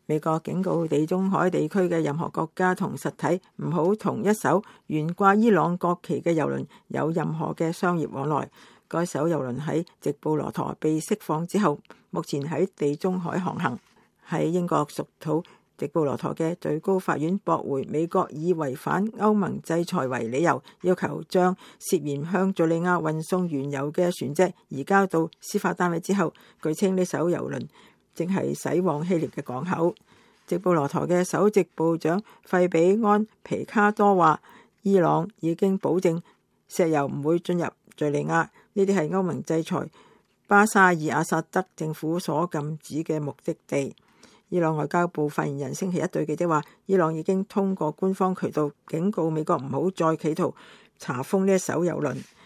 美國警告地中海地區嘅任何國家同實體唔好同一艘懸掛伊朗國旗嘅郵輪有任何嘅商業往來。該艘郵輪喺直布羅陀被釋放之後，目前喺地中海航行。喺英國屬土直布羅陀嘅最高法院駁回美國以違反歐盟制裁為理由，要求將涉嫌向敘利亞運送原油嘅船隻移交到司法單位之後，據稱呢艘郵輪正係駛往希臘嘅港口。直布羅陀嘅首席部長費比安皮卡多話，伊朗已經保證石油唔會進入敘利亞，呢啲係歐盟制裁巴沙爾阿薩德政府所禁止嘅目的地。伊朗外交部發言人星期一對記者話，伊朗已經通過官方渠道警告美國唔好再企圖查封呢一艘郵輪。